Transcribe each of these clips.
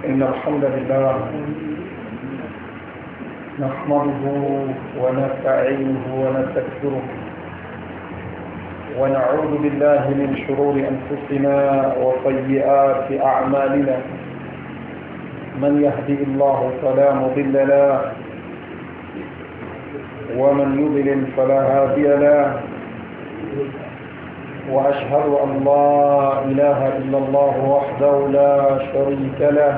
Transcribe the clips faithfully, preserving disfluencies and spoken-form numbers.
إن الحمد لله نحمده ونستعينه ونستغفره ونعوذ بالله من شرور أنفسنا وسيئات أعمالنا من يهدي الله فلا مضل له ومن يضلل فلا هادي له وأشهد أن لا إله إلا الله وحده لا شريك له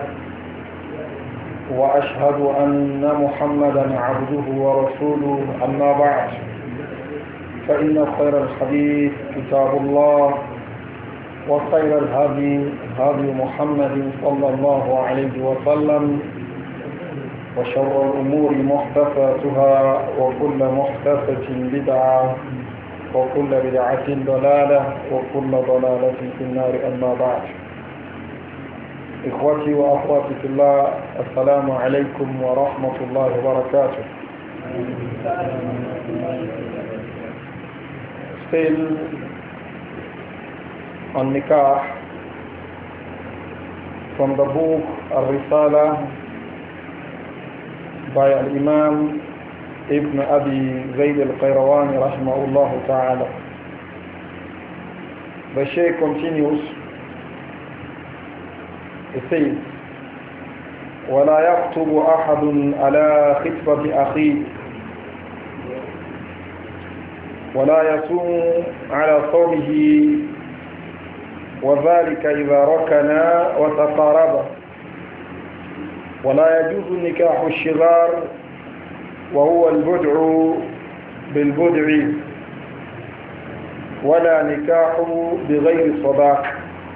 وأشهد أن محمدا عبده ورسوله أما بعد فإن خير الحديث كتاب الله وخير الهدي هدي محمد صلى الله عليه وسلم وشر الأمور محدثاتها وكل محدثة بدعة وكل بدعة ضلالة وكل ضلالة في النار أما بعد. إخوتي وأخواتي في الله السلام عليكم ورحمة الله وبركاته. Still on Nikah from the book Al-Risala by Al-Imam Ibn Abi Zayd Al-Qayrawani rahimahullah ta'ala. The Shaykh continues, he says, وَلَا يَخْطُبُ أَحَدٌ عَلَى خِطْبَةِ أَخِيهِ وَلَا يَصُومُ عَلى صَوْمِهِ وذلك إذا ركنا وتقاربا ولا يجوز نكاح الشغار وهو البدع بالبدع ولا نكاح بغير صداق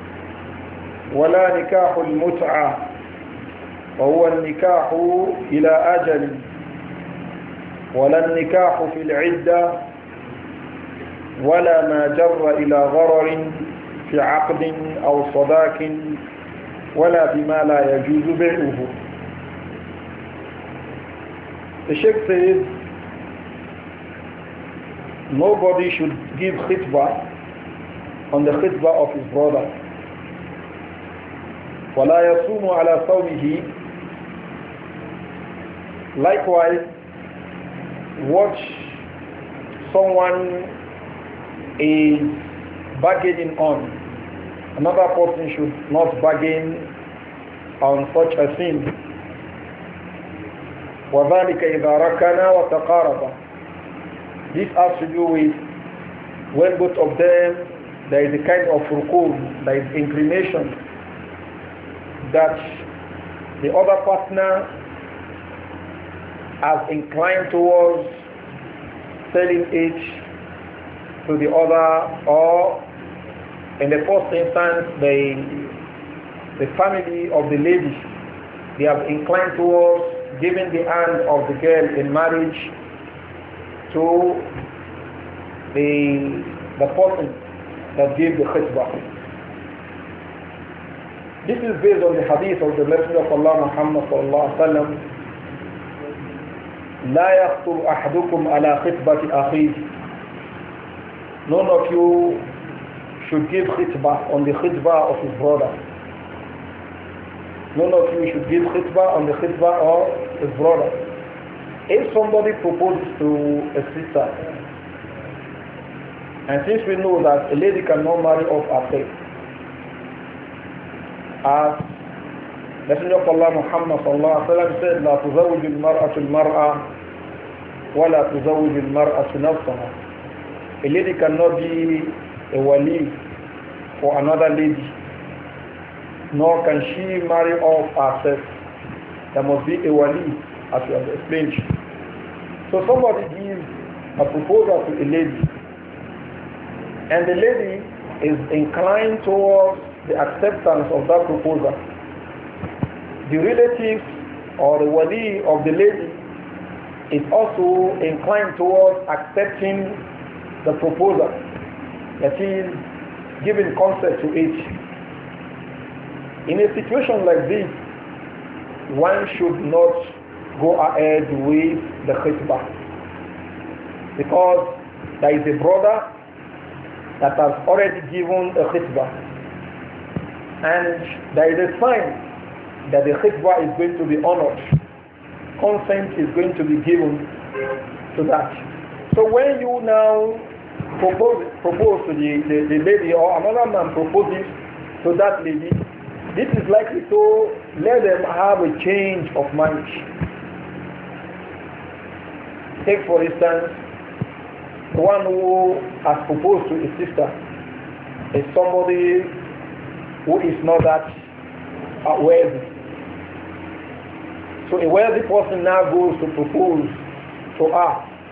ولا نكاح المتعة وهو النكاح إلى أجل ولا النكاح في العدة ولا ما جر إلى غرر في عقد أو صداق ولا بما لا يجوز بيعه. The Sheikh says nobody should give khitbah on the khitbah of his brother. وَلَا يَصُومُ عَلَى صَوْمِهِ. Likewise, watch someone is bargaining on. Another person should not bargain on such a thing. وَذَلِكَ إِذَا رَكَنَا وَتَقَارَبَ. This has to do with when both of them there is a kind of rukum, there is inclination that the other partner has inclined towards selling it to the other, or in the first instance the the family of the lady, they have inclined towards giving the hand of the girl in marriage to the the person that gave the khitbah. This is based on the hadith of the Messenger of Allah Muhammad sallallahu alaihi wasallam. لا يخطب أحدكم على خطبة أخيه. None of you should give khitbah on the khitbah of his brother. None of you should give khitbah on the khitbah of his brother. If somebody proposes to a sister, and since we know that a lady cannot marry off herself, as Messenger of Allah Muhammad sallallahu alaihi wasallam said, لا تزوج المرأة المرأة ولا تزوج المرأة نفسها. A lady cannot be a wali for another lady, nor can she marry off herself. There must be a wali, as we have explained. So somebody gives a proposal to a lady, and the lady is inclined towards the acceptance of that proposal. The relatives or the wali of the lady is also inclined towards accepting the proposal, that is, giving consent to it. In a situation like this, one should not go ahead with the khitbah, because there is a brother that has already given a khitbah, and there is a sign that the khitbah is going to be honored. Consent is going to be given to that. So when you now propose, propose to the, the, the lady, or another man proposes to that lady, this is likely to let them have a change of mind. Take for instance, the one who has proposed to a sister is somebody who is not that uh, wealthy. So a wealthy person now goes to propose to her.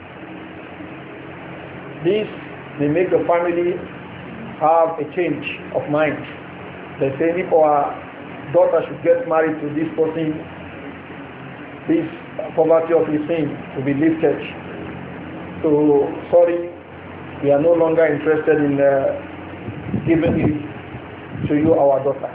This may make the family have a change of mind. They say if our daughter should get married to this person, this poverty of his sin will be lifted. So sorry, we are no longer interested in uh, giving it to you, our daughter.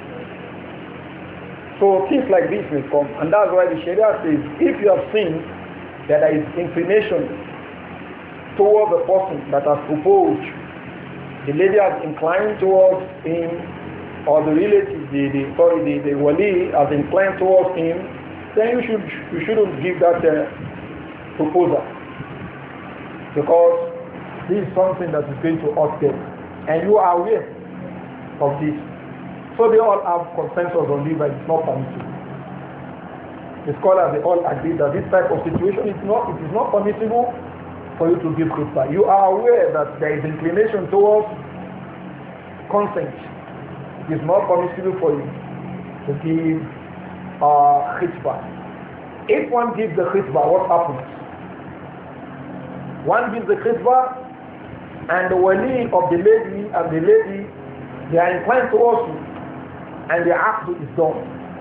So things like this may come, and that's why the Sharia says if you have seen that there is inclination towards the person that has proposed, the lady has inclined towards him, or the relative, the, the sorry, the, the wali has inclined towards him, then you should you shouldn't give that uh, proposal, because this is something that is going to hurt them, and you are aware of this. So they all have consensus on this, but it's not permissible. The scholars, they all agree that this type of situation is not, it is not permissible for you to give khutbah. You are aware that there is inclination towards consent. It is not permissible for you to give uh, khutbah. If one gives the khutbah, what happens? One gives the khutbah, and the wali of the lady and the lady, they are inclined towards you, and the act is done.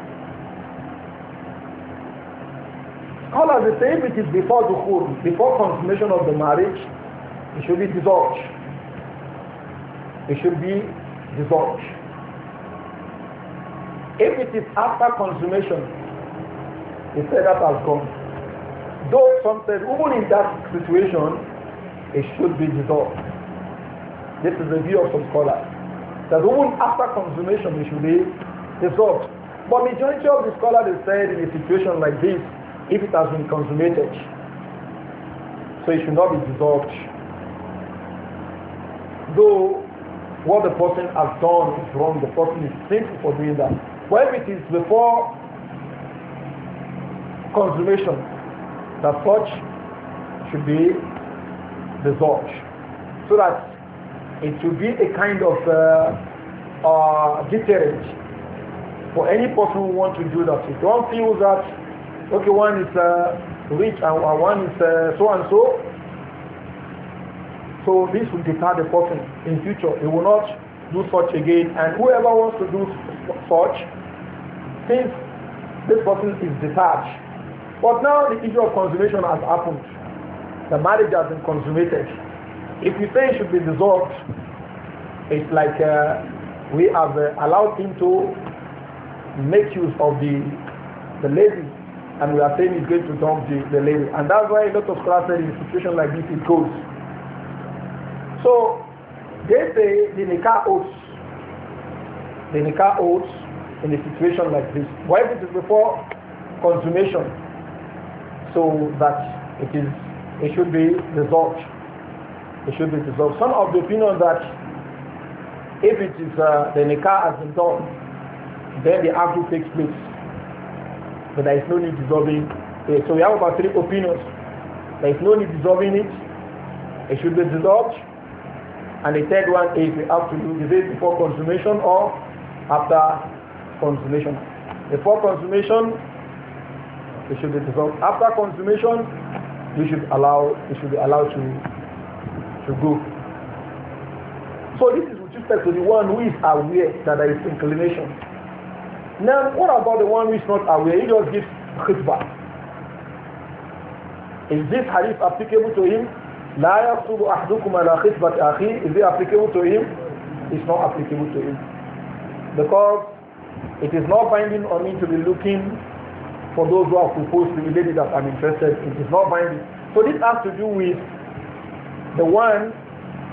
Scholars say if it is before dukhul, before consummation of the marriage, it should be dissolved. It should be dissolved. If it is after consummation, they say that has gone. Though some said even in that situation, it should be dissolved. This is the view of some scholars. That even after consummation it should be dissolved. But majority of the scholars have said in a situation like this, if it has been consummated, so it should not be dissolved. Though what the person has done is wrong, the person is sinful for doing that. But if it is before consummation, that such should be dissolved, so that it should be a kind of uh, uh, deterrent for any person who wants to do that. If one feels that, okay, one is uh, rich and one is uh, so and so, so this will deter the person in future. He will not do such again, and whoever wants to do such, since this person is detached. But now the issue of consummation has happened. The marriage has been consummated. If you say it should be dissolved, it's like uh, we have uh, allowed him to make use of the the lady, and we are saying he's going to dump the, the lady. And that's why a lot of scholars say in a situation like this it goes. So they say the nikah oaths, the nikah oaths in a situation like this. Why it is before consummation, so that it is it should be dissolved. It should be dissolved. Some of the opinion that if it is uh, the nikah has been done, then the akdu takes place, but there is no need dissolving it. So we have about three opinions. There is no need dissolving it. It should be dissolved. And the third one is we have to do it before consummation or after consummation. Before consummation, it should be dissolved. After consummation, you should allow it should be allowed to to go. So this is with respect to the one who is aware that there is inclination. Now, what about the one who is not aware? He just gives khutbah. Is this hadith applicable to him? لا يخطب أحدكم على خطبة أخيه. Is it applicable to him? It's not applicable to him, because it is not binding on me to be looking for those who have proposed to the lady that I'm interested in. It is not binding. So this has to do with the one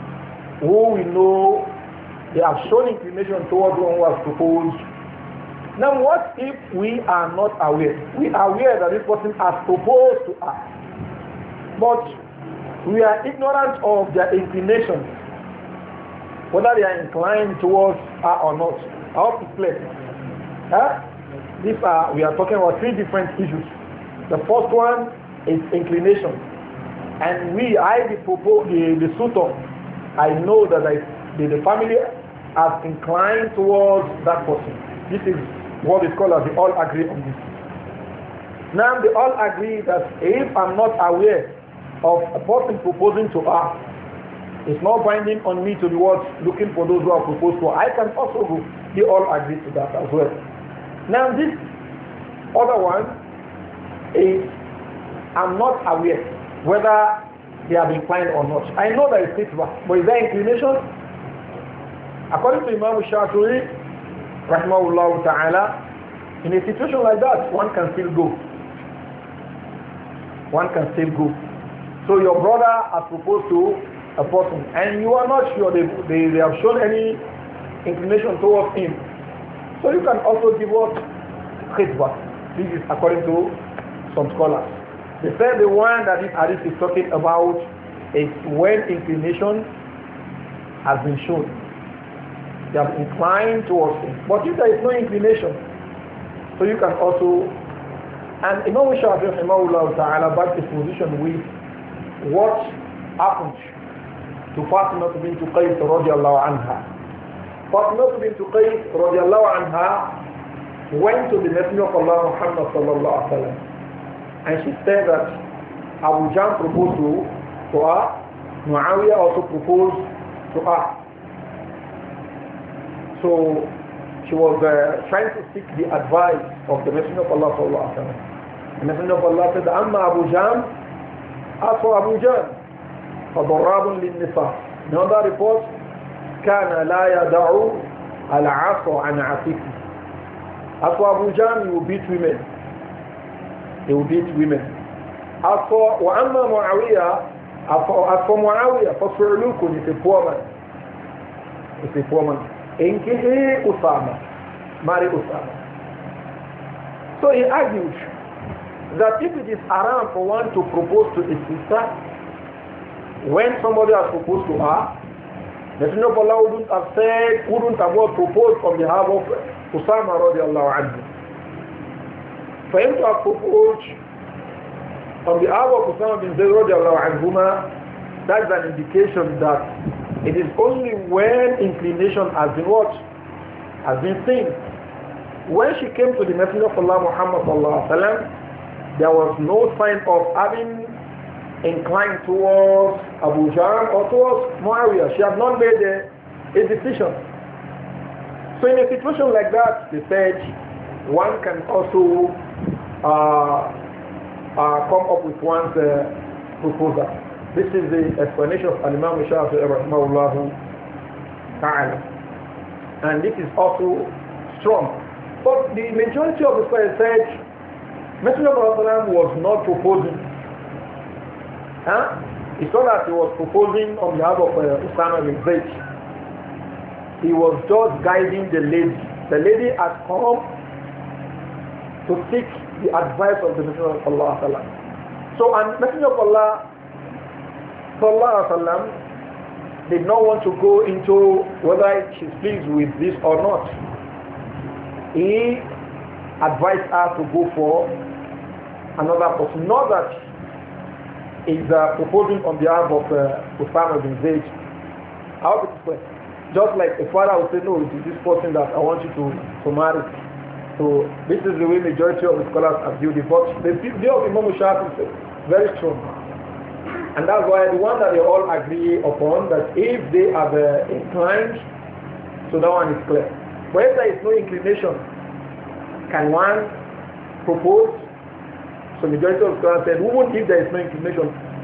who we know they have shown inclination towards one who has proposed Now what if we are not aware? We are aware that this person has proposed to us, but we are ignorant of their inclination, whether they are inclined towards her or not. I hope it's clear. Huh? These are, we are talking about three different issues. The first one is inclination. And we, I, the, propose, the, the suitor, I know that I, the, the family has inclined towards that person. This is what is called as the all agree on this. Now they all agree that if I'm not aware of a person proposing to her, it's not binding on me to be what looking for those who are proposed to. I can also go. They all agree to that as well. Now this other one is I'm not aware whether they have inclined or not. I know that it's fitba, but is there inclination? According to Imam Shafi'i, rahimahullah ta'ala, in a situation like that, one can still go. One can still go. So your brother has proposed to a person, and you are not sure they, they, they have shown any inclination towards him. So you can also give what? Khitbah. This is according to some scholars. They said the one that this hadith is talking about is when inclination has been shown. They have inclined towards him. But if there is no inclination, so you can also, and Imam Shafi'i rahimahullah ta'ala back his position with what happened to Fatima bint Qais radiallahu anha. Fatima bint Qais radiallahu anha went to the Messenger of Allah Muhammad sallallahu alaihi wasallam, and she said that Abu Jahl proposed to, to her, Muawiyah also proposed to her. So she was uh, trying to seek the advice of the Messenger of Allah sallallahu alaihi wasallam. The Messenger of Allah said, "Amma Abu Jahl, as for Abu Jahl, فضراب للنساء." In other report, كان لا يدع العصا عن عاتقه. As for Abu Jahl, he will beat women. He will beat women. As for وأما معاوية, as for, as for Muawiyah, فصعلوك is a poor man. It's a poor man. Inkihi Usama, marry Usama. So he argued that if it is haram for one to propose to a sister, when somebody has proposed to her, the Messenger of Allah wouldn't have said, wouldn't have proposed on behalf of Usama radiallahu anhu. For him to have proposed on behalf of Usama bin Zayd radiallahu anhuma, that's an indication that it is only when inclination has been what? Has been seen. When she came to the Messenger of Allah Muhammad sallallahu alaihi wasallam, there was no sign of having inclined towards Abu Jahl or towards Muawiyah. She had not made a, a decision. So in a situation like that, they said one can also uh, uh, come up with one's uh, proposal. This is the explanation of Imam Shafi'i rahimahullah ta'ala. And this is also strong. But the majority of the scholars said Messenger of Allah was not proposing. Huh? It's not that he was proposing on behalf of uh, Usama bin Zayd. He was just guiding the lady. The lady has come to seek the advice of the Messenger of Allah. So, and Messenger of Allah Sallallahu Alaihi Wasallam did not want to go into whether she's pleased with this or not. He advised her to go for another person. Not that he's uh, proposing on behalf of uh, Usama bin Zayd. I hope it's clear. Just like a father would say, no, it is this person that I want you to, to marry. So this is the way majority of the scholars have viewed it. But the view of Imam Shafi'i is very strong. And that's why the one that they all agree upon, that if they are uh, inclined, so that one is clear. But if there is no inclination, can one propose? So majority of scholars said, even if there is no inclination,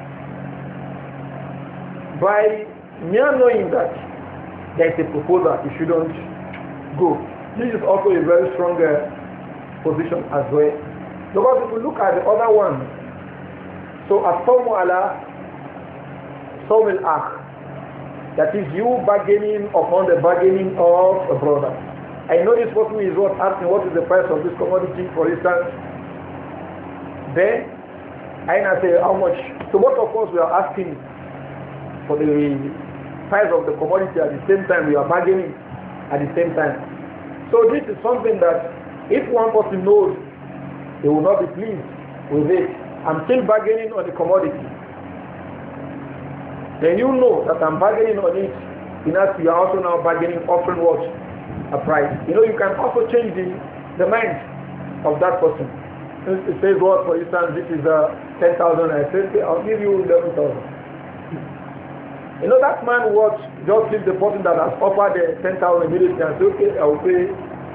by mere knowing that there is a proposal, you shouldn't go. This is also a very strong uh, position as well. Because if we look at the other one, so as-sawmu ala sawm al-akh, that is you bargaining upon the bargaining of a brother. I know this person is what asking what is the price of this commodity, for instance. Then I now say how much. So both of us we are asking for the price of the commodity at the same time. We are bargaining at the same time. So this is something that if one person knows, he will not be pleased with it. I'm still bargaining on the commodity. Then you know that I'm bargaining on it. You know, you are also now bargaining, offering what? A price. You know, you can also change the, the mind of that person. It says what, for instance, this is uh, ten thousand. I say, okay, I'll give you eleven thousand. You know, that man what just leave the person that has offered the ten thousand immediately and say, okay, I'll pay.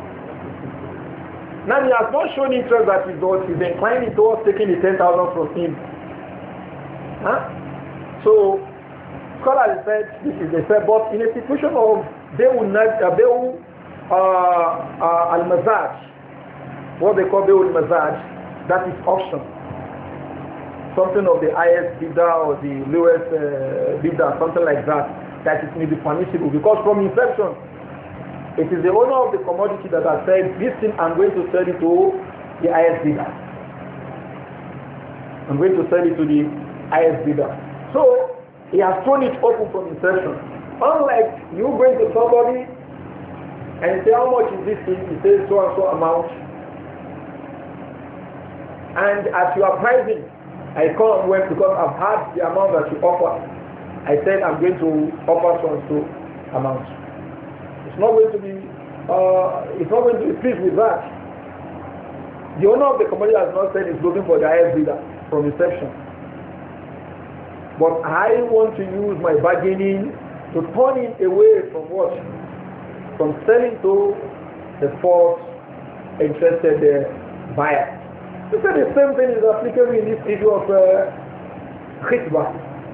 Now he has not shown interest that he's, he's inclining towards taking the ten thousand from him. Huh? So, scholars said, this is the fair, but in a situation of Be'u uh, uh, uh, al-Mazaj, what they call Be'u al-Mazaj, that is auction. Something of the highest bidder or the lowest uh, bidder, something like that, that it may be permissible. Because from inception, it is the owner of the commodity that has said, this thing I'm going to sell it to the highest bidder. I'm going to sell it to the highest bidder. So, he has thrown it open from inception. Unlike you going to somebody and say, how much is this thing? He says so and so amount. And as you are pricing, I come when because I've had the amount that you offer. I said I'm going to offer so and so amount. It's not going to be uh, it's not going to be pleased with that. The owner of the commodity has not said he's looking for the highest bidder from inception. But I want to use my bargaining to turn him away from what? From selling to the false interested uh, buyer. You say the same thing is applicable in this issue of uh, khitbah.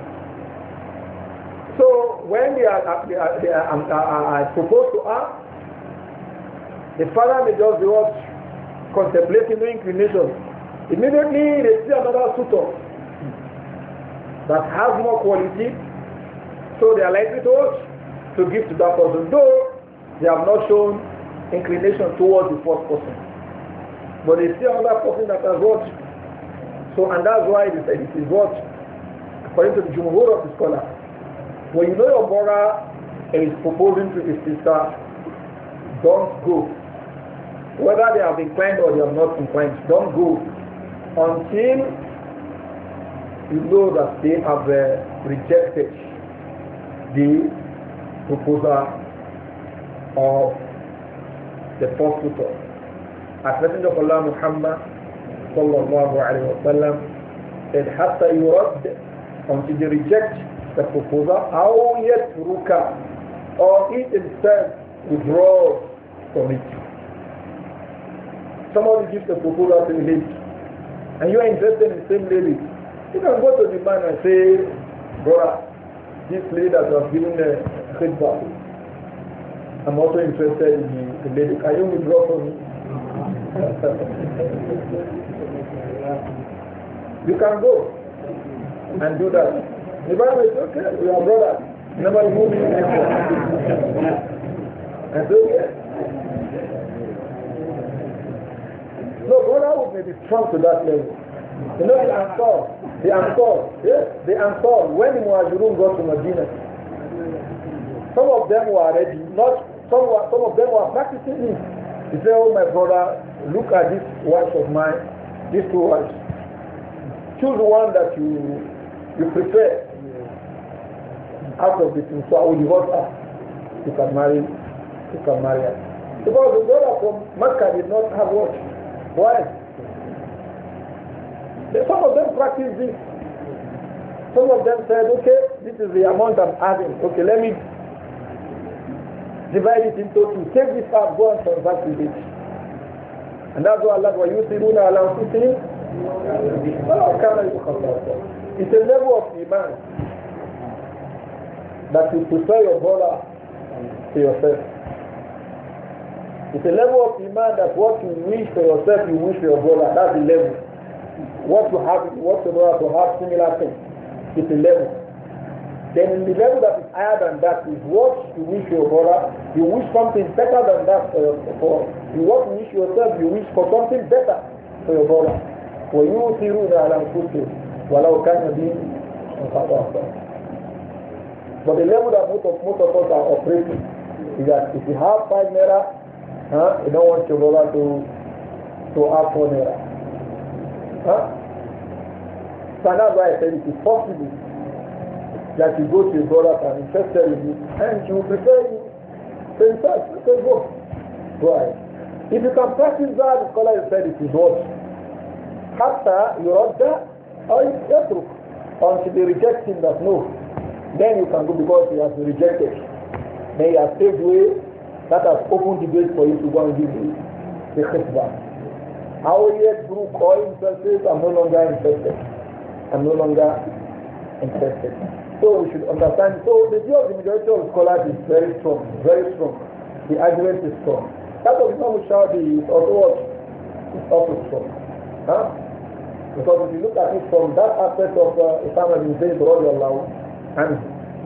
So when they are, they are, they are, um, are, are proposed to her, the father may just be what? Contemplating the inclination. Immediately they see another suitor that has more quality, so they are likely to, to give to that person, though they have not shown inclination towards the first person. But they see another person that has what? So, and that's why they say it is what? According to the Jumhur of the scholar, when you know your brother is proposing to his sister, don't go. Whether they have inclined or they have not inclined, don't go until you know that they have uh, rejected the proposal of the first tutor. As Messenger of Allah Muhammad sallallahu alayhi wa sallam said, "Hatta yurad," until they reject the proposal, أو يترك, or it himself withdraws from it. Somebody gives a proposal to a lady, and you are interested in the same lady. You can go to the man and say, brother, this lady that was given a khidbah, I'm also interested in the, the lady. Can you withdraw from me? You can go and do that. The Bible is okay, we are brothers. Nobody move in. And so, okay. No, brotherhood may be strong to that level. You know the Ansar, the Ansar, yes, the Ansar, when the Muhajirun got to Medina, some of them were ready, not, some, were, some of them were practicing it. He said, oh my brother, look at this wife of mine, these two wives. Choose one that you you prefer out of the two, so I will divorce her. You can marry, you can marry her. Because the brother from Mecca did not have what? Wife. Some of them practice this. Some of them said, okay, this is the amount I'm having. Okay, let me divide it into two. Take this part, go and transact with it. And that's why Allah wa yusiruna ala anfusihim. It's a level of iman that you prefer your brother to yourself. It's a level of iman that what you wish for yourself, you wish for your brother. That's the level. What you have, what your brother to have similar things. It's a level. Then the level that is higher than that is what you wish your brother. You wish something better than that for your for you what you wish yourself. You wish for something better for your brother. وَيُؤْثِرُونَ عَلَى أَنفُسِهِمْ وَلَوْ كَانَ بِهِمْ خَصَاصَةٌ. But the level that most of, most of us are operating is that if you have five naira, huh, you don't want your brother to to have four naira. Huh? So that's why I said it is possible that you go to your brother and interested in you, and he will prefer you. So in fact, say go. Go ahead. If you can practice that, the scholar has said it is what? After you are there, or you يترك until they reject him that no. Then you can go because he has been rejected. Then you have paved way that has opened the gate for you to go and give the, the khitbah. How yet through all himself says, I'm no longer interested. I'm no longer interested. So we should understand. So the view of the majority of scholars is very strong, very strong. The argument is strong. That of Imam Shafi is also what? Is also strong. Huh? Because if you look at it from that aspect of uh, Usama bin Zayd radiallahu anhu,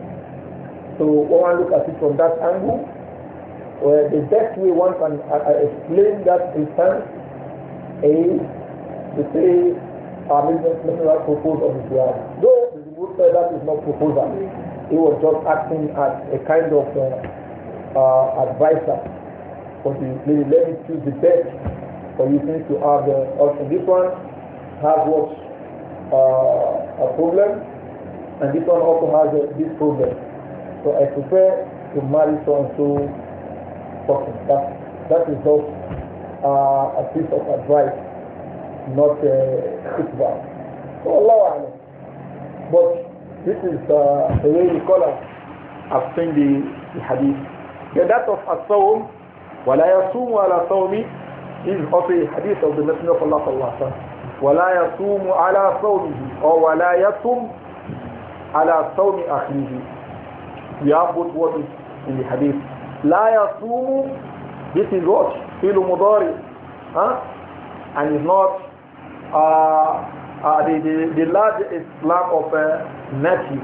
so one look at it from that angle, where the best way one can uh, uh, explain that instance is to say, our Messenger proposed on his behalf. Though the would say that is not proposal. He was just acting as a kind of uh, uh, advisor for the lady. Let me choose the best for you since you have the option. This one has what uh, a problem, and this one also has uh, this problem. So I prefer to marry so and so person. That that is just uh, a piece of advice, not a khitbah. So Allah Alam. But this is uh, the way the scholars have seen the, the hadith. The that of as-sawm, وَلَا يَصُومُ عَلَى صَوْمِ is also a hadith of the Messenger of Allah sallallahu alaihi wasallam. وَلَا يَصُومُ عَلَى صَوْمِهِ or وَلَا يَصُومُ عَلى صَوْمِ أَخِيهِ. We have both words in the hadith. لَا يَصُومُ, this is what? فِيلُ مُضَارِ, huh? And it's not uh, Uh, the, the, the large Islam of a nephew.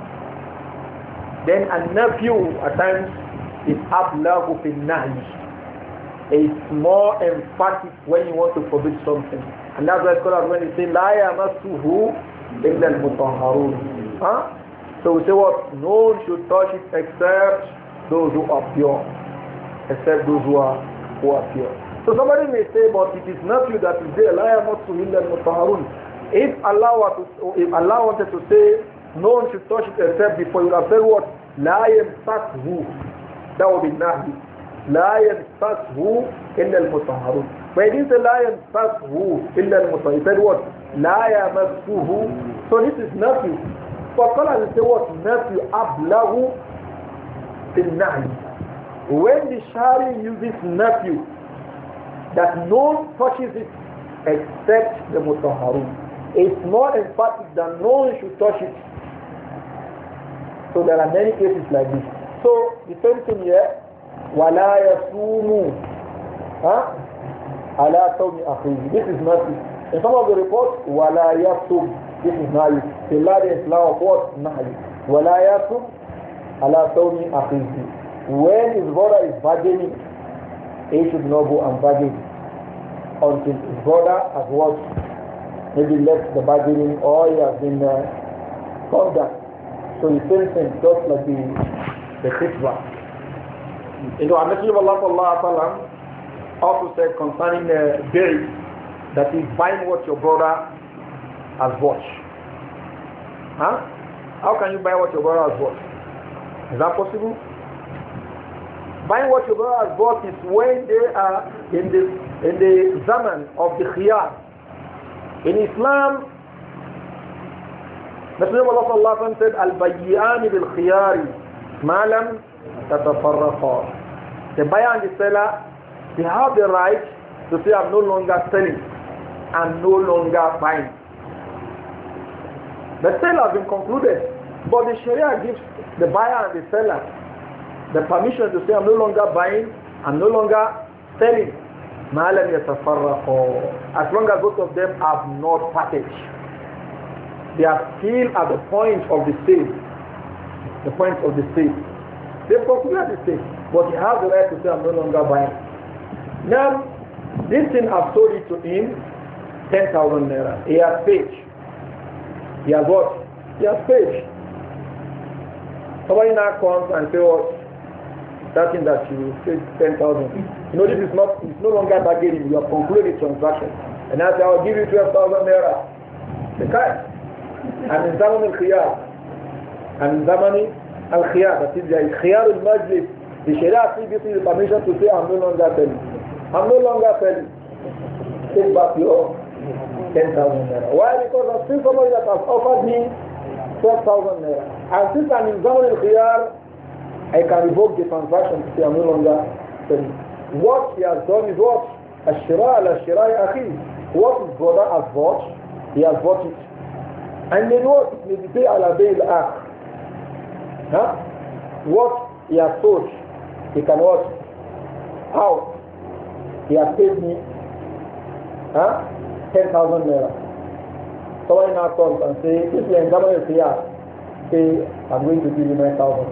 Then a nephew at times is ablagu fil nahy. It's more emphatic when you want to forbid something. And that's why scholars when they say la yamassuhu illa al-mutahharun. Huh? So we say what? No one should touch it except those who are pure. Except those who are who are pure. So somebody may say, but it is nephew that is there, la yamassuhu illa al-mutahharun. If Allah, were to, if Allah wanted to say no one should touch it except before, you would have said what? La yamsakhu. That would be nahi. La yamsakhu illa al-mutahharun. But he didn't say la yamsakhu illa al-mutahharun. He said what? La yamassuhu. So this is nafi. For scholars they say what? Nafi ablahu fil nahi. When the Shari uses nafi, that no one touches it except the mutahharun, it's more emphatic than no one should touch it. So there are many cases like this. So the same thing here, وَلَا يَصُومُ عَلَى صَوْمِ أَخِيهِ. This is nothing. In some of the reports, وَلَا يَصُومُ. This is nahi. The law is law of what? Nahi. وَلَا يَصُومُ عَلَى صَوْمِ أَخِيهِ. When his brother is bargaining, he should not go and bargain until his brother has what? Maybe left the bargaining or he has been uh, called down. So he says things just like the, the khitbah. You know, Messenger of Allah sallallahu alaihi wasallam also said concerning the berry, that is buying what your brother has bought. Huh? How can you buy what your brother has bought? Is that possible? Buying what your brother has bought is when they are in the in the zaman of the khiyar. In Islam, Messenger of Allah sallallahu alaihi wasallam said, "Al-bayyani bil khiyari, ma lam tatafarraqa." The buyer and the seller, they have the right to say, "I'm no longer selling, I'm no longer buying." The sale has been concluded, but the Sharia gives the buyer and the seller the permission to say, "I'm no longer buying, I'm no longer selling." As long as both of them have not parted, they are still at the point of the sale. the point of the state. They've concluded the state, but he has the right to say, I'm no longer buying. Now, this thing I've sold it to him, ten thousand naira. He has paid. He has what? He has paid. Somebody now comes and says, what? That thing that you paid ten thousand. You know, this is not, it's no longer bargaining. You have concluded the transaction. And I say, I'll give you twelve thousand naira. The guy. And in Zaman al-Khiyar. And in Zaman al-Khiyar. That is, there is Khiyar al-Majlis. The Sharia gives you the permission to say, I'm no longer selling. I'm no longer selling. Take back your ten thousand naira. Why? Because I've seen somebody that has offered me twelve thousand naira. And since I'm in Zaman al-Khiyar, I can revoke the transaction to say I'm no longer selling. What he has done is what? Ashira al-Ashira akhi. What his brother has bought, he has bought it. And then what? It may be paid ala bayl akh. Huh? What he has sold, he can what? How? He has paid me huh? ten thousand naira. Somebody now comes and say, if you are in Zaman al-Khiyar, say, I'm going to give you nine thousand.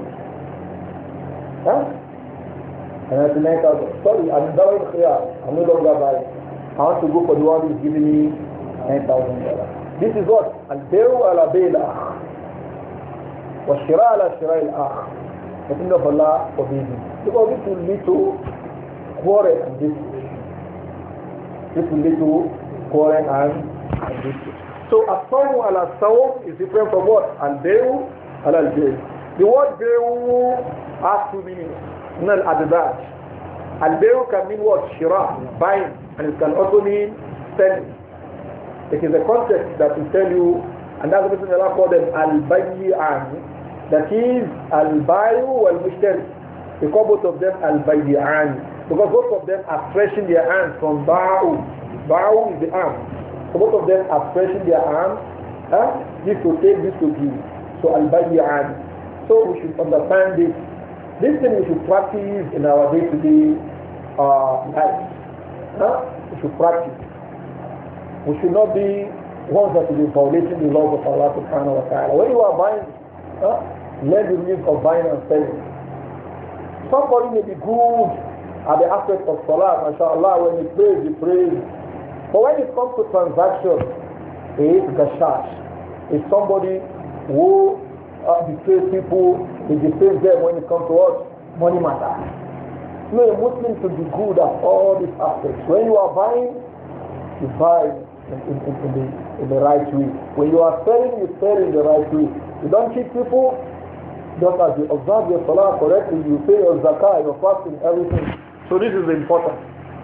Huh? And I say nine thousand. Sorry, I'm in Zaman al-Khiyar. I'm no longer buying. I want to go for the one who is giving me nine thousand naira. This is what? Al-Bayru ala bayl akh. Wa shira ala shira al-akh. The thing of Allah forbids it. Because this will lead to quarrel and dispute. This will lead to quarrel and, and dispute. So as-sawm ala sawm is different from what? Al-Bayru ala al-Bayr. The word Bayru has two meanings. Min al-adad. Al-Bayru can mean what? Shira, buying. And it can also mean selling. It is a concept that will tell you, and that's the reason Allah called them al-bayyi'an. That is al-bayu wal-mushtari. We call both of them al-bayyi'an. Because both of them are stretching their hands from ba'u. Ba'u is the arm. So both of them are stretching their arms. Huh? This to take, this to give. So al-bayyi'an. So we should understand this. This thing we should practice in our day-to-day uh, life. Huh? We should practice. We should not be ones that will be violating the laws of Allah subhanahu wa ta'ala. When you are buying, huh? learn the rules of buying and selling. Somebody may be good at the aspect of salah, mashallah, when he prays, he prays. But when it comes to transaction, he is gashash. It's somebody who uh, betrays people, he betrays them when it comes to what? Money matter. No, a Muslim should be good at all these aspects. When you are buying, you buy in, in, in, in, the, in the right way. When you are selling, you sell in the right way. You don't cheat people. Just as you observe your salah correctly, you pay your zakah, your fasting, everything. So this is important.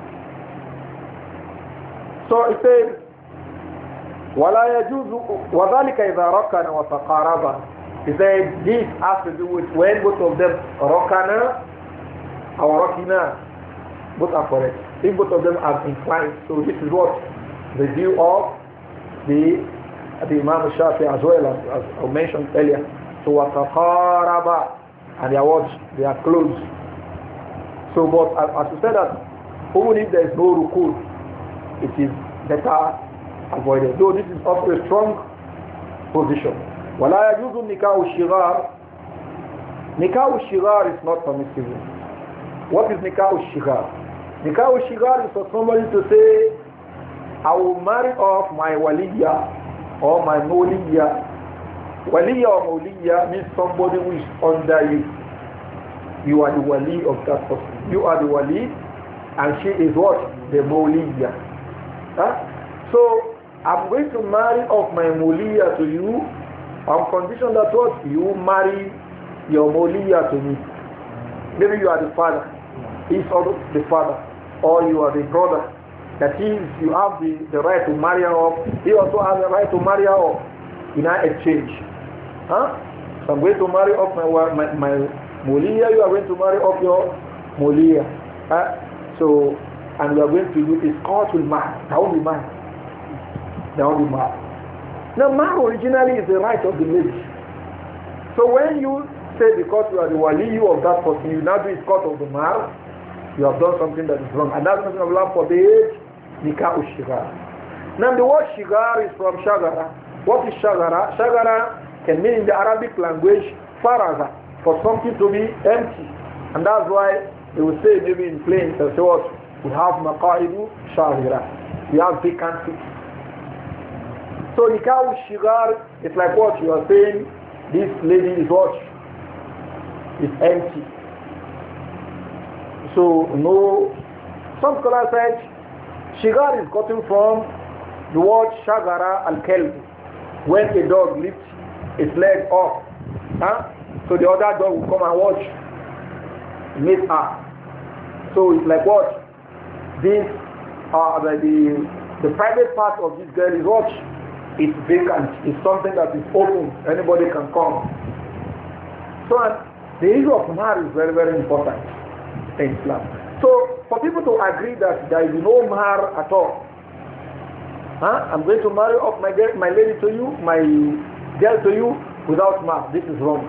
So it says, وَلَا يَجُوزُ وَذَلِكَ إِذَا رَكَنَ وَتَقَارَبَ. He said this has to do with when both of them rakana or rakina, both are correct. If both of them are inclined, so this is what the view of the the Imam Shafi as well as, as I mentioned earlier. So وَتَقَارَبَ, and they are what? They are close. So but as you said that even if there is no ruku, it is better avoided. Though this is also a strong position. وَلَا يَجُوزُ نِكَاحُ الشِّغَارِ. Nikah al-shigar is not permissible. What is nikah al-shigar? Nikah al-shigar is for somebody to say, I will marry off my waliya or my mawliya. Waliya or mawliya means somebody who is under you. You are the wali of that person. You are the wali and she is what? The mawliya. Huh? So, I'm going to marry off my mawliya to you on condition that what? You marry your mawliya to me. Maybe you are the father. He's also the father. Or you are the brother. That is, you have the, the right to marry her off. He also has the right to marry her off in our exchange. Huh? So I'm going to marry off my my, my mawliya. You are going to marry off your mawliya. Huh? So, and we are going to do is called with mar. That will be mar. That will be mar. Now, mar originally is the right of the lady. So when you say because you are the wali of that person, you now do is called of the mar, you have done something that is wrong. And that's something of Allah forbids, nikah ush-shigar. Now the word shigar is from shagara. What is shagara? Shagara can mean in the Arabic language faraza, for something to be empty. And that's why they will say maybe in plain, they say what? We have maqa'idu shahira. We have vacancies. So nikah shigar is like what you are saying, this lady is what? Is empty. So no, some scholars said shigar is gotten from the word shagara al-kelb, when a dog lifts its leg up, huh? So the other dog will come and watch, meet her. So it's like what? This, uh, the, the, the private part of this girl is what? It's vacant. It's something that is open. Anybody can come. So the issue of mahar is very, very important in Islam. So for people to agree that there is no mahar at all, huh? I'm going to marry off my girl, my lady to you, my girl to you without mahar. This is wrong.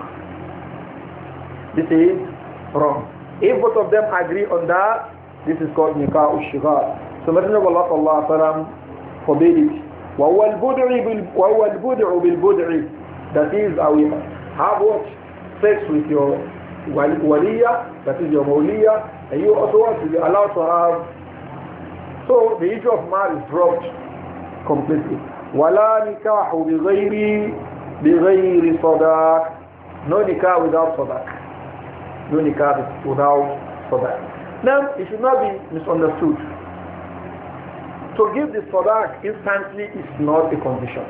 This is wrong. If both of them agree on that, this is called nikah ush-shighar. So Messenger of Allah sallallahu alaihi wasallam forbade it. وَهُوَ الْبُدْعُ بِالْبُدْعِ. That is, I will have what? Sex with your waliya, that is your mawliya, and you also want to be allowed to have. So the issue of marriage is dropped completely. وَلَا نِكَاحُ بِغَيْرِ بِغَيْرِ صَدَاقٍ. No nikah without sadaq. No nikah without sadaq. Now, it should not be misunderstood. To give the sadaq instantly is not a condition.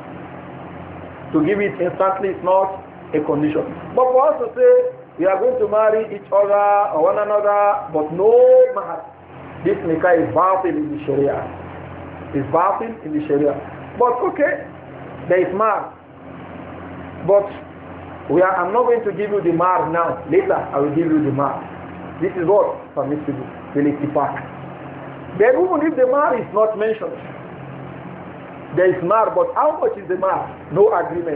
To give it instantly is not a condition. But for us to say we are going to marry each other or one another, but no mahar, this nikah is batil in the Sharia. It's batil in the Sharia. But okay, there is mahar. But we are, I'm not going to give you the mahar now. Later, I will give you the mahar. This is what permissible. Will it depart? Then even if the mahar is not mentioned, there is mahar, but how much is the mahar? No agreement.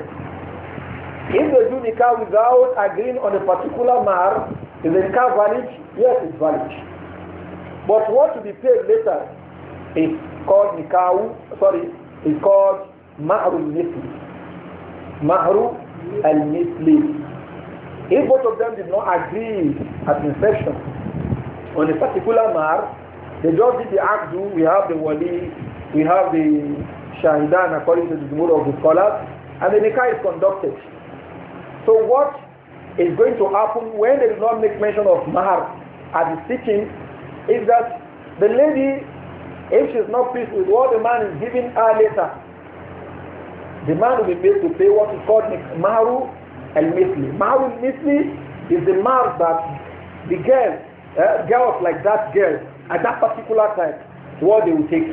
If they do nikah without agreeing on a particular mahar, is the nikah valid? Yes, it's valid. But what to be paid later is called nikah, sorry, is called mahru al-misli. Mahru al-misli. If both of them did not agree at inception on a particular mahar, they just did the akdu, we have the wali, we have the shahidan according to the jumhur of the scholars, and the nikah is conducted. So what is going to happen when they do not make mention of mahar at the sitting is that the lady, if she is not pleased with what the man is giving her later, the man will be made to pay what is called mahru al-misli. Mahru al-misli is the mahar that the girl, uh, girls like that girl, at that particular time, what they will take.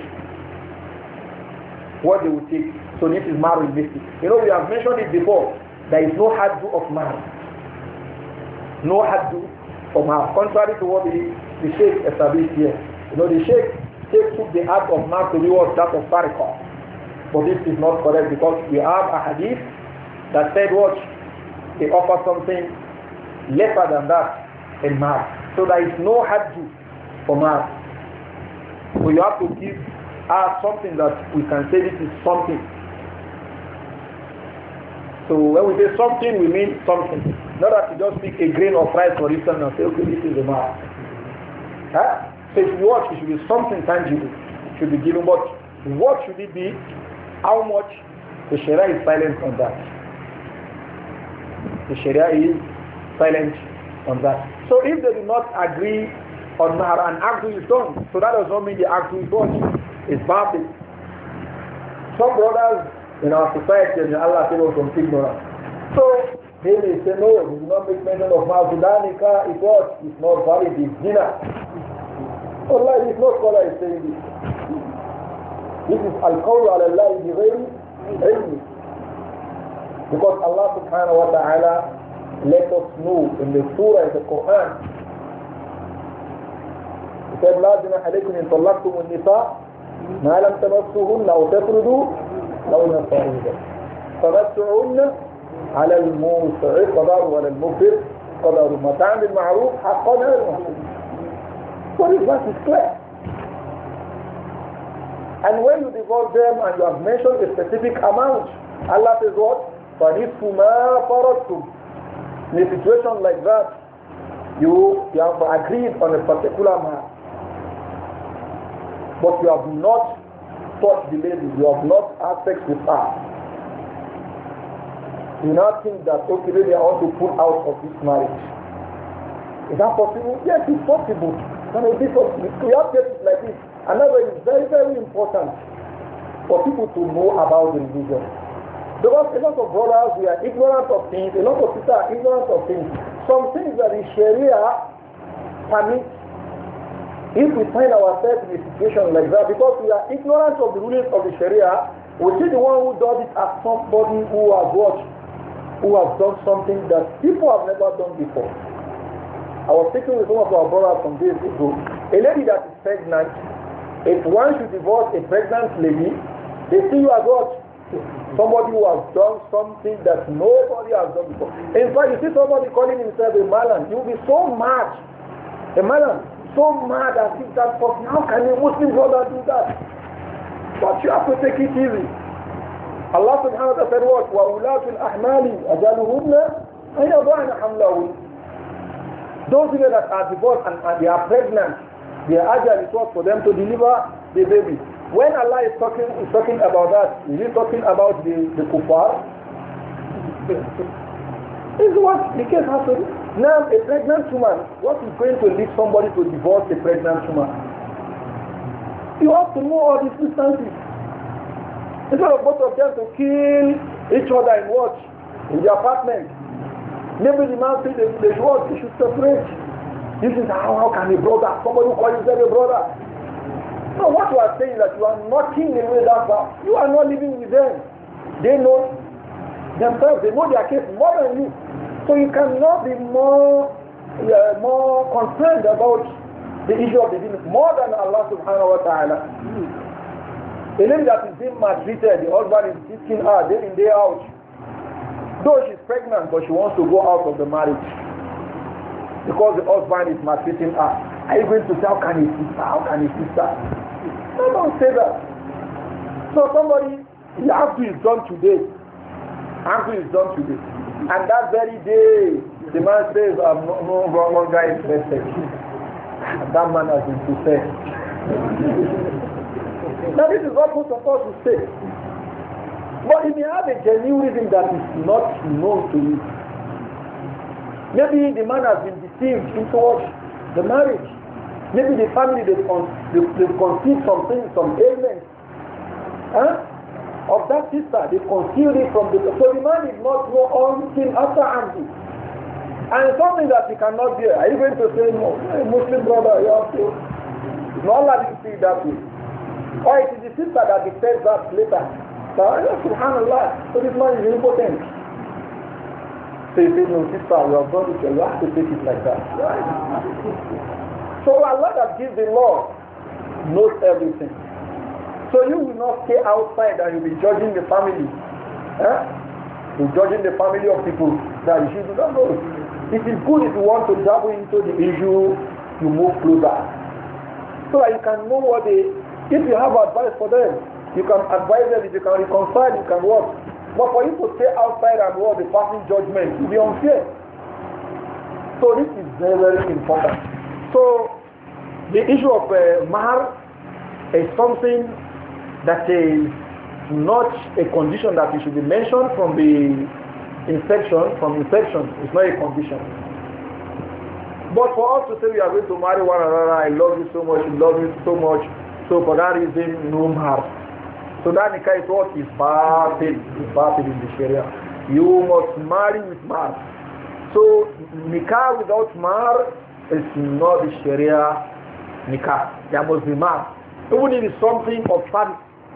What they will take. So this is mahar al-misli. You know, we have mentioned it before. There is no haddu of mahar. No haddu of mahar. Contrary to what the, the Sheikh established here. You know, the Sheikh, Sheikh took the act of mahar to be what that of tariqah. But this is not correct because we have a hadith that said what? They offer something lesser than that in mahar. So there is no haddu for mahar. So you have to give us something that we can say this is something. So when we say something, we mean something. Not that you just pick a grain of rice for instance and say, okay, this is the mahar. Huh? So if you watch, it should be something tangible. It should be given. But what should it be? How much? The Sharia is silent on that. The Sharia is silent on that. So if they do not agree on mahar, and akdu is done, so that does not mean the akdu is done. It's bad. Some brothers in our society, and Allah save us from ignorance. So they may say, no, we do not make mention of mahar. Sudanika is what? It's not valid. It's dinner. Allah is not scholar is saying this. This is al-qawlu ala Allah bi ghayri ilmi. Because Allah subhanahu wa ta'ala let us know in the surah of the Quran. He said, لا جناح عليكم إن طلقتم النساء ما لم تمسوهن أو تفرضوا لهن فريضة فمتعوهن على الموسع قدر وعلى المقتر قدر متاع بالمعروف حقا على المحسن. So this verse is clear. And when you divorce them and you have mentioned a specific amount, Allah says what? فَنِصْفُ مَا فَرَضْتُمْ. In a situation like that, you, you have agreed on a particular man, but you have not touched the lady, you have not had sex with her. You now think that, okay, maybe I want to pull out of this marriage. Is that possible? Yes, it's possible. Can it be possible? We have cases like this. Another is very, very important for people to know about the religion. Because a lot of brothers, we are ignorant of things, a lot of people are ignorant of things. Some things that the Sharia permits, if we find ourselves in a situation like that, because we are ignorant of the rulings of the Sharia, we see the one who does it as somebody who has watched, who has done something that people have never done before. I was speaking with some of our brothers some days ago. A lady that is pregnant, if one should divorce a pregnant lady, they see you as what? Somebody who has done something that nobody has done before. In fact, you see somebody calling himself a malan, you will be so mad. A malan, so mad as if that person, how can a Muslim brother do that? But you have to take it easy. Allah subhanahu wa ta'ala said what? وَأُولَاتُ الْأَحْمَالِ أَجَلُهُنَّ أَنْ يَضَعْنَ حَمْلَهُنَّ. Those women that are divorced and, and they are pregnant, their ajal is what? For them to deliver the baby. When Allah is talking, is talking about that, is he talking about the, the kuffar? This is what the case has to do. Now, a pregnant woman, what is going to lead somebody to divorce a pregnant woman? You have to know all these instances. Instead of both of them to kill each other in what? In the apartment. Maybe the man says they, they should what? They should separate. This is how, how can a brother, somebody who calls himself a brother. No, what you are saying is that you are knocking away that far. You are not living with them. They know themselves, they know their case more than you. So you cannot be more uh, more concerned about the issue of the deen more than Allah subhanahu wa ta'ala. A lady that is being maltreated, the husband is teaching her day in, day out. Though she's pregnant, but she wants to go out of the marriage because the husband is maltreating her. Are you going to say, how can he sister? How can he sister? No, don't say that. So somebody, the abdu is done today. Abdu is done today. And that very day, the man says, I'm no, no longer interested. That man has been possessed. Now this is what most of us will say. But he may have a genuine reason that is not known to you. Maybe the man has been deceived into what? The marriage. Maybe the family, they, con they, they conceived something, some ailment huh? of that sister. They concealed it from the... So the man did not know until after Andy. And something that he cannot bear. Are you going to say, no, hey, Muslim brother, you have to... No, Allah didn't see it that way. Or it is the sister that declares that later. So, subhanallah, so this man is impotent. So you say, no, sister, you have done it, you have to take it like that. Right? So Allah that gives the law knows everything. So you will not stay outside and you'll be judging the family. Eh? You're judging the family of people that you should not know. It is good if you want to dabble into the issue, you move closer. So that you can know what they, if you have advice for them, you can advise them, if you can reconcile, you can work. But for you to stay outside and work the passing judgment, it will be unfair. So this is very, very important. So the issue of uh, mahar is something that is not a condition that it should be mentioned from the inception, from inception. It's not a condition. But for us to say we are going to marry one another, I love you so much, I love you so much, so for that reason, no mahar. So that nikah is what is batil, is batil in the Sharia. You must marry with mahar. So nikah without mahar is not the Sharia nikah. There must be mahar. Even if it's something of service.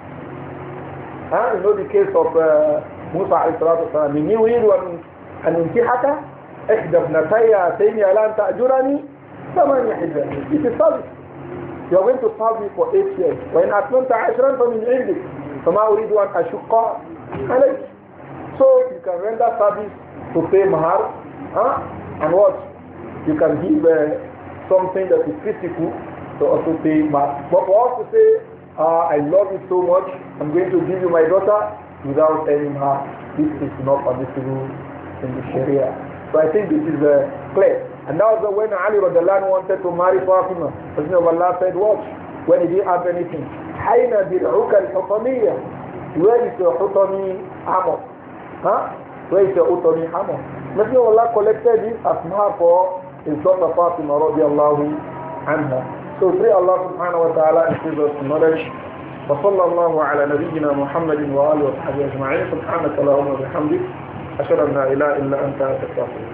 Huh? You know the case of uh, Musa alayhi salatu wasalam. إِنِّي أُرِيدُ أَنْ أُنْكِحَكَ إِحْدَى ابْنَتَيَّ هَاتَيْنِ عَلَىٰ أَنْ تَأْجُرَنِي ثَمَانِيَ حِجَّةٍ. It is service. You are going to serve me for eight years. وَإِنْ أَتْمَمْتَ عَشْرًا فَمِنْ عِنْدِكَ فَمَا أُرِيدُ أَنْ أَشُقَّ عَلَيْكَ. So you can render service to pay mahar, huh? And what? You can give uh, something that is critical to also pay mahar. But for us to say, uh, I love you so much, I'm going to give you my daughter without any mahar, this is not permissible in the Sharia. So So I think this is uh, clear. And that was when Ali radiallahu wanted to marry Fatima. The Messenger of Allah said, what? When he didn't have anything. حَيْنَ دِرْعُكَ الْحُطَمِيَّةِ Where is your Hutami armor? Huh? Where is your Hutami armor? The Messenger of Allah collected it as mahar for his daughter Fatima radiallahu anha. So pray Allah subhanahu wa ta'ala increase us in knowledge. وصلى الله على نبينا محمد وآله وصحبه أجمعين سبحانك اللهم وبحمدك أشهد أن لا إله إلا أنت أستغفرك.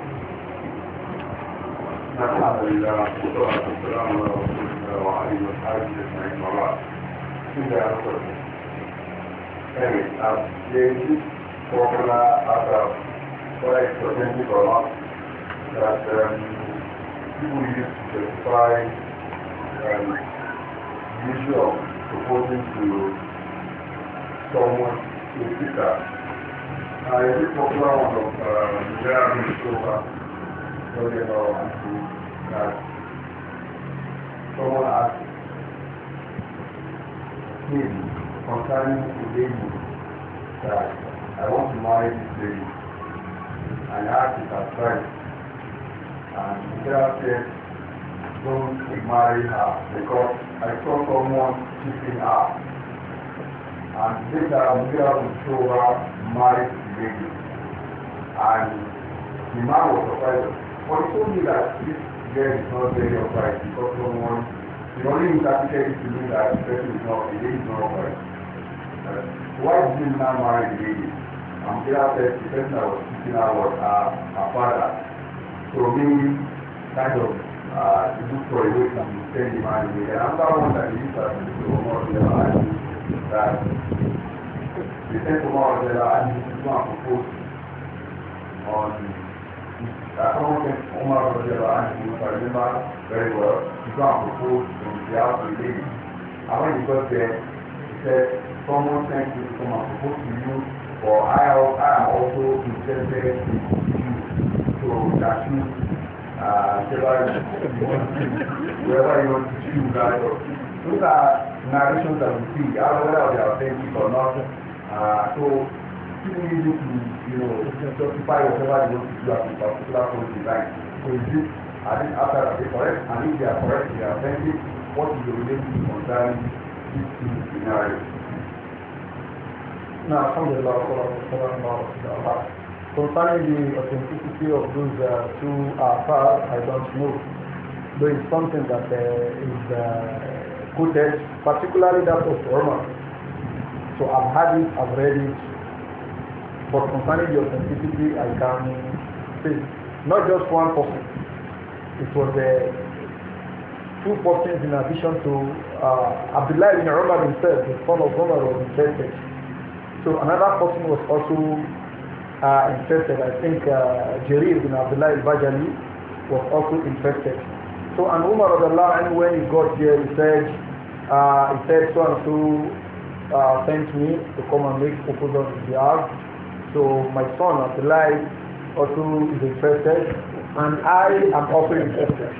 الحمد لله والصلاة والسلام على رسول الله وعلى آله وصحبه أجمعين وبعد. بسم الله الرحمن الرحيم. Anyway, um, there is this formula after what I presented or not that um, people use to justify um, the issue of proposing to someone to pick up. Uh, it's a popular one of Jeremy Shova, that someone asked him concerning a lady that I want to marry this lady, and I asked his advice, and the girl said, don't marry her because I saw someone kissing her. And later I'm here to show her married the lady. And the man was surprised. But he told me that this girl is not very upright because someone, he only interpreted it to me that the person is not, the lady is not upright. Uh, why did you not marry the lady? And here said the person that was kissing her was her, her father. So maybe kind of Uh, to look for a way to send the money away. And another one that is that the Omar that the sent Omar and he is going to propose on uh, someone sent Omar and if I remember very well, he's going to propose on behalf of the lady. And when he got there, he said, someone sent you to come and propose to you, or I, I am also interested in you. So that you Uh, wherever you want to choose that. Those are narrations that we see, I don't know whether they are authentic or not. Uh, so people need to, you know, justify whatever they want to do at a particular point in time. So is this, are these after are they correct? And if they are correct, they are authentic, what is the relationship concerning these two scenarios? Now, alhamdulillah, alhamdulillah. Concerning the authenticity of those uh, two afars, I don't know. There is something that uh, is uh, quoted, particularly that of Umar. So I've had it, I've read it, but concerning the authenticity, I can say not just one person. It was uh, two persons in addition to uh, Abdullah ibn Umar himself, the son of Umar, was interested. So another person was also Uh, interested. I think uh, Jarir bin Abdullah al-Bajali was also interested. So and Umar radiallahu, when he got here, he said, uh, he said so and so uh, sent me to come and make proposal on behalf. So my son Abdullah also is interested, and I am also interested.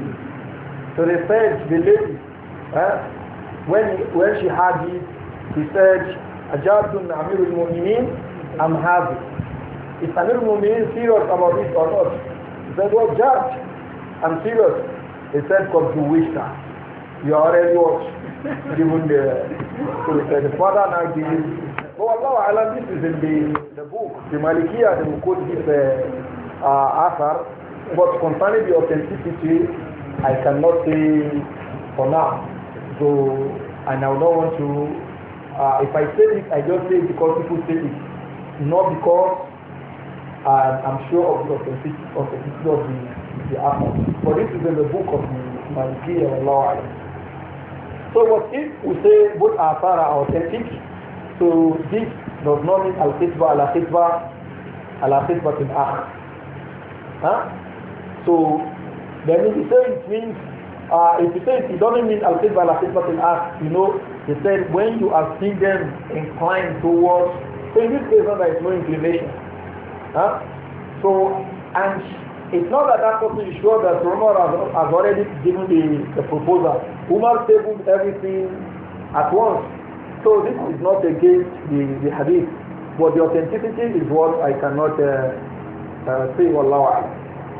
So they said the lady, uh, when when she had it, he said, "Ajabun Amirul Mu'minin, I'm happy." Is Amir Mu'minin serious about it or not? He said, well, judge, I'm serious. He said, because you wish that. You already watched. Given the, so he said, the father now gives. Oh, Allah Alam, this is in the, the book. The Malikiya, they will quote this uh, uh, Athar. But concerning the authenticity, I cannot say for now. So, and I don't want to, uh, if I say it, I just say it because people say it. Not because uh, I'm sure of the authenticity of the, of the, the Athar. But this is in the book of Malikiya, Allah Alam. So what if we say both Athar are authentic? So this does not mean al-khitba ala-khitba ala-khitba til-akh. Huh? So then if you say it means, uh, if you say it, it doesn't mean al-khitba ala-khitba til-akh, you know, they said when you have seen them inclined towards, so in this case there is no inclination. Huh? So, and it's not that that person is sure that Umar has, has already given the, the proposal. Umar tabled everything at once. So this is not against the, the hadith, but the authenticity is what I cannot uh, uh, say Wallahu A'lam.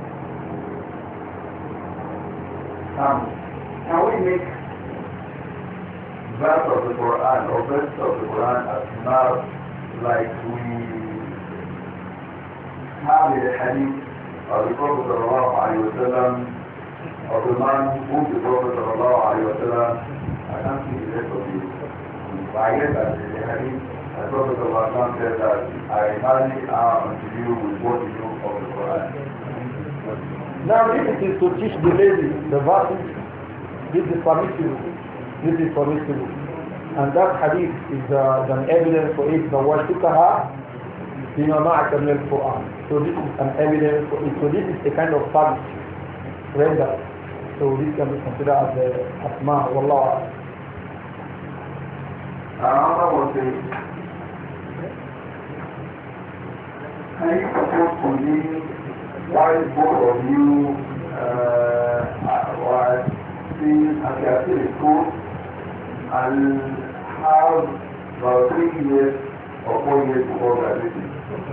Um, can we make verse of the Quran or verse of the Quran as not like we have in the hadith of the Prophet sallallahu alaihi wasallam, of the man whom the Prophet sallallahu alaihi wasallam, I can't see the rest of you. But I guess that in the hadith, the Prophet sallallahu alaihi wasallam said that I hardly am unto you with what you know of the Quran. Now if it is to teach the lady the verses, this is permissible. This is permissible. And that hadith is uh, an evidence for it. The washtukaha bima ma'aka min al-Quran. So this is an evidence for it. So this is a kind of service render. So this can be considered as a asma. Wallahu. Another one thing. Can you propose to me why both of you uh, were still at the activity school and have about three years or four years before graduating?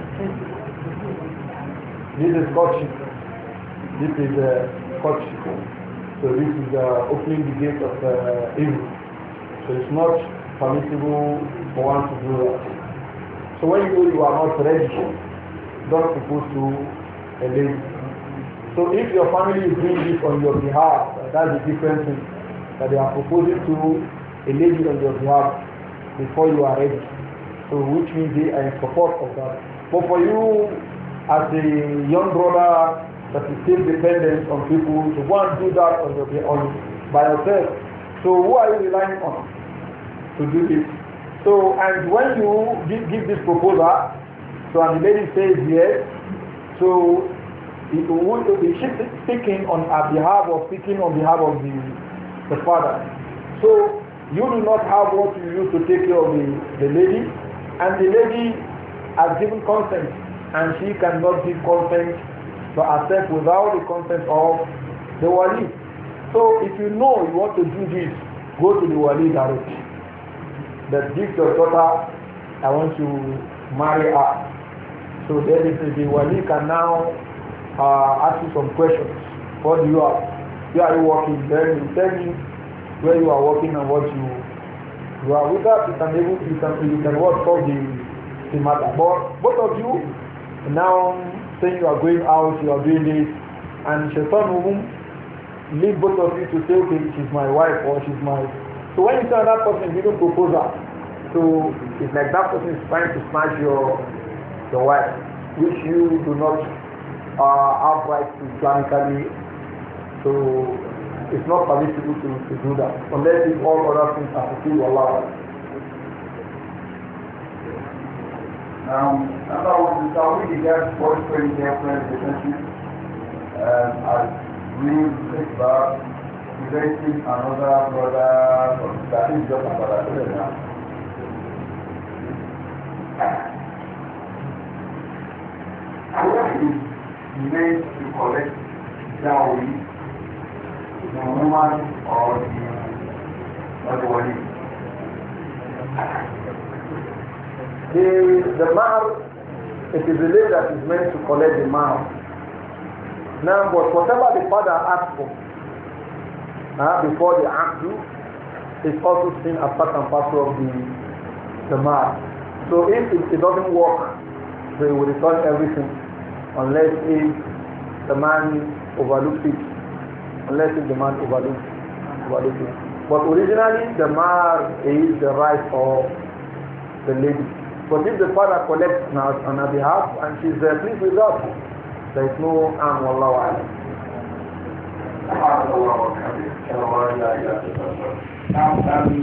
This is courtship. This is uh, courtship. So this is uh, opening the gate of uh, evil. So it's not permissible for one to do that. So when you know you are not ready, don't propose to a lady. So if your family is doing this on your behalf, that's a different thing. That they are proposing to a lady on your behalf before you are ready. So which means they are in support of that. But for you as a young brother that is still dependent on people to go and do that on your on by yourself. So who are you relying on to do this? So and when you give, give this proposal, so and the lady says yes, so it will be speaking on her behalf or speaking on behalf of the, the father. So you do not have what you use to take care of the, the lady, and the lady has given consent, and she cannot give consent to herself without the consent of the wali. So if you know you want to do this, go to the wali directly. That give your daughter, I want to marry her. So then the wali can now uh, ask you some questions. What do you have? Where are you working? Then you tell me where you are working and what you you are. With that, you can able you can you can work solve the, the matter. But both of you now saying you are going out, you are doing this, and Shaitan will lead both of you to say, okay, she's my wife or she's my. So when you tell that person giving proposal, so it's like that person is trying to smash your your wife, which you do not uh, have right to Islamically. So it's not permissible to, to do that unless if all other things are fulfilled or allowed. Now, another one is how we regard boyfriend-girlfriend relationship um, as real about preventing another brother from starting just about a brother now. What is meant to collect dowry, the woman or the, or the wali? The, the mahar, it is the lady that is meant to collect the mahar. Now, but whatever the father asks for uh, before the act do, is also seen as part and parcel of the, the mahar. So if it, it doesn't work, they will return everything, unless if the man overlooks it, unless if the man overlooks, overlooks it. But originally, the mahar is the right of the lady. But if the father collects on her, on her behalf and she's uh, pleased with that, there is no harm. Wallahu a'lam. Now,